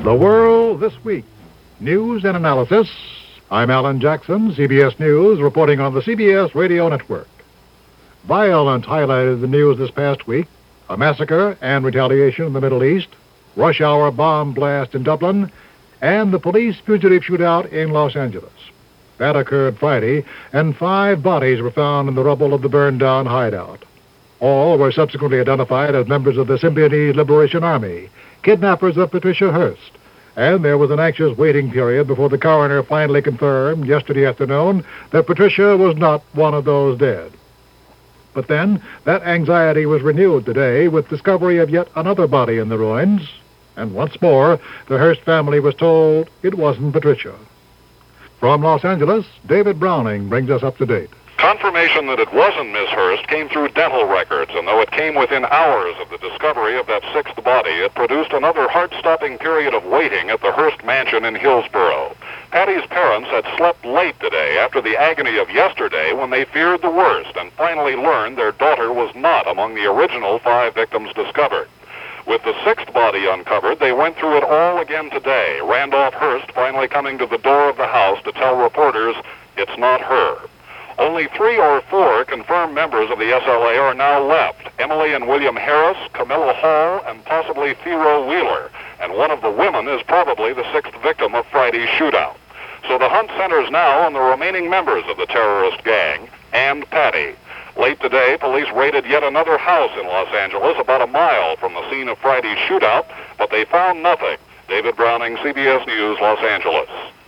The World This Week. News and analysis. I'm Alan Jackson, CBS News, reporting on the CBS Radio Network. Violence highlighted the news this past week. A massacre and retaliation in the Middle East, rush hour bomb blast in Dublin, and the police fugitive shootout in Los Angeles. That occurred Friday, and 5 bodies were found in the rubble of the burned-down hideout. All were subsequently identified as members of the Symbionese Liberation Army, kidnappers of Patricia Hearst. And there was an anxious waiting period before the coroner finally confirmed yesterday afternoon that Patricia was not one of those dead. But then, that anxiety was renewed today with discovery of yet another body in the ruins. And once more, the Hearst family was told it wasn't Patricia. From Los Angeles, David Browning brings us up to date. Confirmation that it wasn't Miss Hearst came through dental records, and though it came within hours of the discovery of that 6th body, it produced another heart-stopping period of waiting at the Hearst mansion in Hillsborough. Patty's parents had slept late today after the agony of yesterday when they feared the worst and finally learned their daughter was not among the original 5 victims discovered. With the 6th body uncovered, they went through it all again today, Randolph Hearst finally coming to the door of the house to tell reporters it's not her. Only 3 or 4 confirmed members of the SLA are now left. Emily and William Harris, Camilla Hall, and possibly Theo Wheeler. And one of the women is probably the 6th victim of Friday's shootout. So the hunt centers now on the remaining members of the terrorist gang and Patty. Late today, police raided yet another house in Los Angeles about a mile from the scene of Friday's shootout, but they found nothing. David Browning, CBS News, Los Angeles.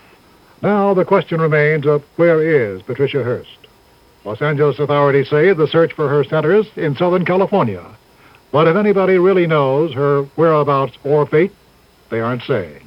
Now the question remains of where is Patricia Hearst? Los Angeles authorities say the search for her centers in Southern California. But if anybody really knows her whereabouts or fate, they aren't saying.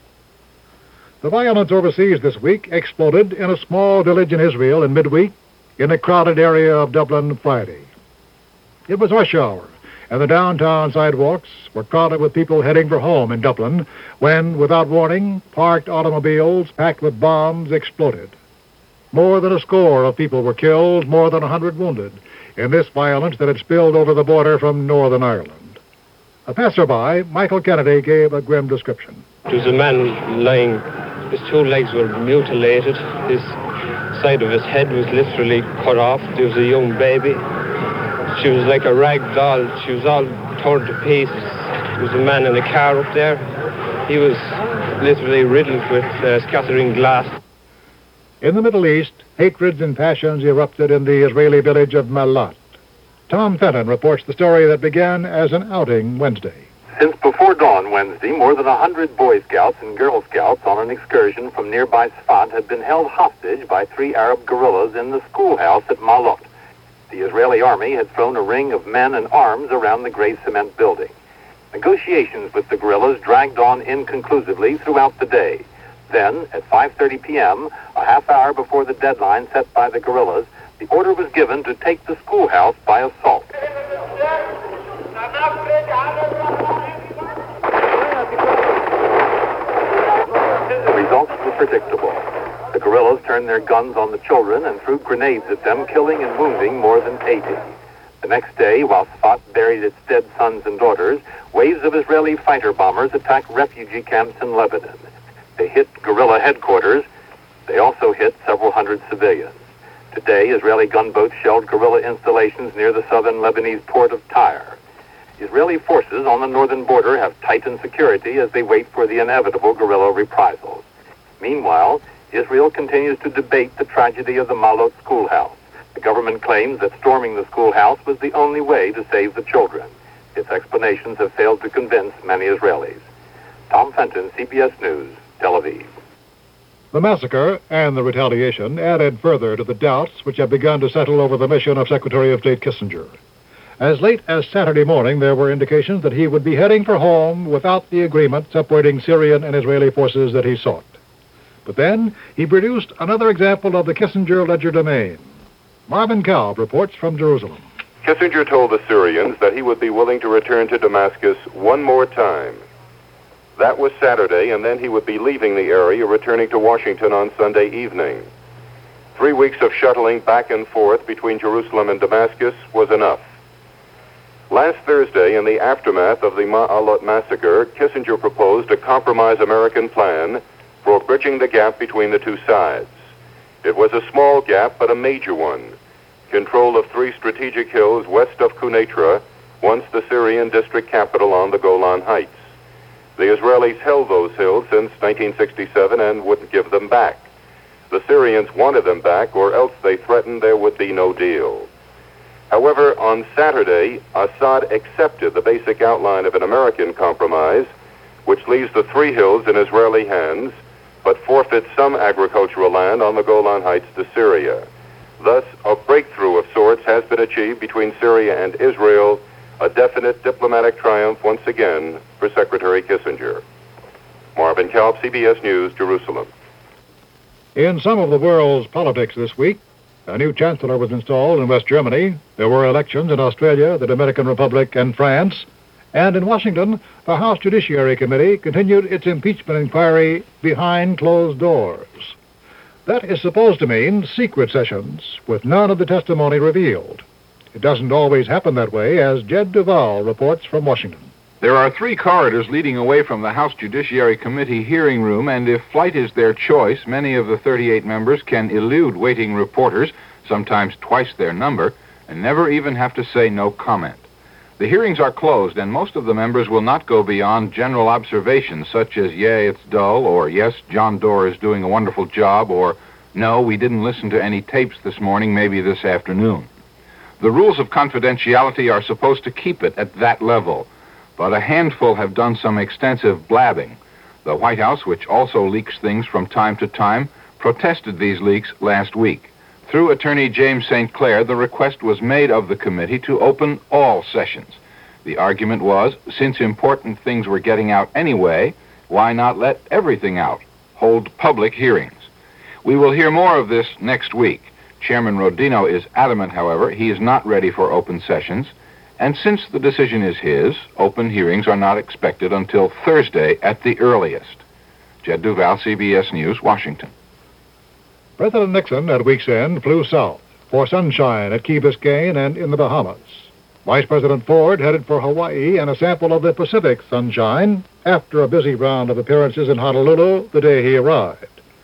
The violence overseas this week exploded in a small village in Israel in midweek in a crowded area of Dublin Friday. It was rush hour, and the downtown sidewalks were crowded with people heading for home in Dublin when, without warning, parked automobiles packed with bombs exploded. More than a score of people were killed, more than 100 wounded, in this violence that had spilled over the border from Northern Ireland. A passerby, Michael Kennedy, gave a grim description. There was a man lying. His 2 legs were mutilated. His side of his head was literally cut off. There was a young baby. She was like a rag doll. She was all torn to pieces. There was a man in a car up there. He was literally riddled with scattering glass. In the Middle East, hatreds and passions erupted in the Israeli village of Malat. Tom Fenton reports the story that began as an outing Wednesday. Since before dawn Wednesday, more than 100 Boy Scouts and Girl Scouts on an excursion from nearby Sfat had been held hostage by 3 Arab guerrillas in the schoolhouse at Malot. The Israeli army had thrown a ring of men and arms around the gray cement building. Negotiations with the guerrillas dragged on inconclusively throughout the day. Then, at 5:30 p.m., a half hour before the deadline set by the guerrillas, the order was given to take the schoolhouse by assault. The results were predictable. The guerrillas turned their guns on the children and threw grenades at them, killing and wounding more than 80. The next day, while Sfat buried its dead sons and daughters, waves of Israeli fighter bombers attacked refugee camps in Lebanon. They hit guerrilla headquarters. They also hit several hundred civilians. Today, Israeli gunboats shelled guerrilla installations near the southern Lebanese port of Tyre. Israeli forces on the northern border have tightened security as they wait for the inevitable guerrilla reprisals. Meanwhile, Israel continues to debate the tragedy of the Malot schoolhouse. The government claims that storming the schoolhouse was the only way to save the children. Its explanations have failed to convince many Israelis. Tom Fenton, CBS News, Tel Aviv. The massacre and the retaliation added further to the doubts which had begun to settle over the mission of Secretary of State Kissinger. As late as Saturday morning, there were indications that he would be heading for home without the agreement separating Syrian and Israeli forces that he sought. But then he produced another example of the Kissinger legerdemain. Marvin Kalb reports from Jerusalem. Kissinger told the Syrians that he would be willing to return to Damascus one more time. That was Saturday, and then he would be leaving the area, returning to Washington on Sunday evening. 3 weeks of shuttling back and forth between Jerusalem and Damascus was enough. Last Thursday, in the aftermath of the Ma'alat massacre, Kissinger proposed a compromise American plan for bridging the gap between the two sides. It was a small gap, but a major one. Control of 3 strategic hills west of Quneitra, once the Syrian district capital on the Golan Heights. The Israelis held those hills since 1967 and wouldn't give them back. The Syrians wanted them back, or else they threatened there would be no deal. However, on Saturday, Assad accepted the basic outline of an American compromise, which leaves the 3 hills in Israeli hands, but forfeits some agricultural land on the Golan Heights to Syria. Thus, a breakthrough of sorts has been achieved between Syria and Israel, a definite diplomatic triumph once again for Secretary Kissinger. Marvin Kalb, CBS News, Jerusalem. In some of the world's politics this week, a new chancellor was installed in West Germany. There were elections in Australia, the Dominican Republic, and France. And in Washington, the House Judiciary Committee continued its impeachment inquiry behind closed doors. That is supposed to mean secret sessions, with none of the testimony revealed. It doesn't always happen that way, as Jed Duval reports from Washington. There are 3 corridors leading away from the House Judiciary Committee hearing room, and if flight is their choice, many of the 38 members can elude waiting reporters, sometimes twice their number, and never even have to say no comment. The hearings are closed, and most of the members will not go beyond general observations, such as, "Yay, it's dull," or "Yes, John Doerr is doing a wonderful job," or "No, we didn't listen to any tapes this morning, maybe this afternoon." The rules of confidentiality are supposed to keep it at that level, but a handful have done some extensive blabbing. The White House, which also leaks things from time to time, protested these leaks last week. Through Attorney James St. Clair, the request was made of the committee to open all sessions. The argument was, since important things were getting out anyway, why not let everything out? Hold public hearings. We will hear more of this next week. Chairman Rodino is adamant, however, he is not ready for open sessions, and since the decision is his, open hearings are not expected until Thursday at the earliest. Jed Duval, CBS News, Washington. President Nixon at week's end flew south for sunshine at Key Biscayne and in the Bahamas. Vice President Ford headed for Hawaii and a sample of the Pacific sunshine after a busy round of appearances in Honolulu the day he arrived.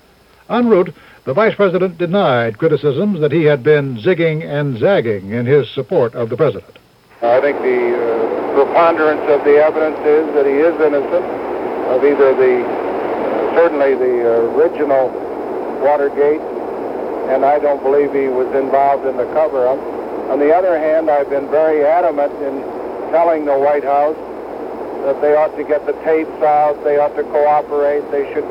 En route, the Vice President denied criticisms that he had been zigging and zagging in his support of the President. I think the preponderance of the evidence is that he is innocent of either certainly the original Watergate, and I don't believe he was involved in the cover-up. On the other hand, I've been very adamant in telling the White House that they ought to get the tapes out, they ought to cooperate, they should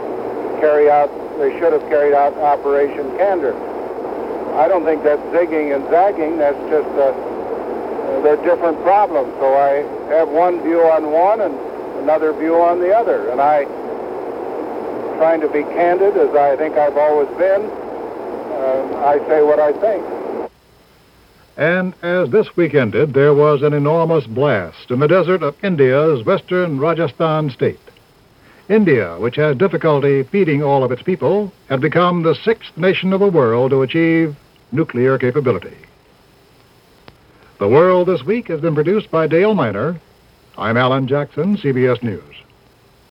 have carried out Operation Candor. I don't think that's zigging and zagging, that's just they're different problems. So I have one view on one and another view on the other, and trying to be candid, as I think I've always been, I say what I think. And as this week ended, there was an enormous blast in the desert of India's western Rajasthan state. India, which has difficulty feeding all of its people, had become the 6th nation of the world to achieve nuclear capability. The World This Week has been produced by Dale Miner. I'm Alan Jackson, CBS News.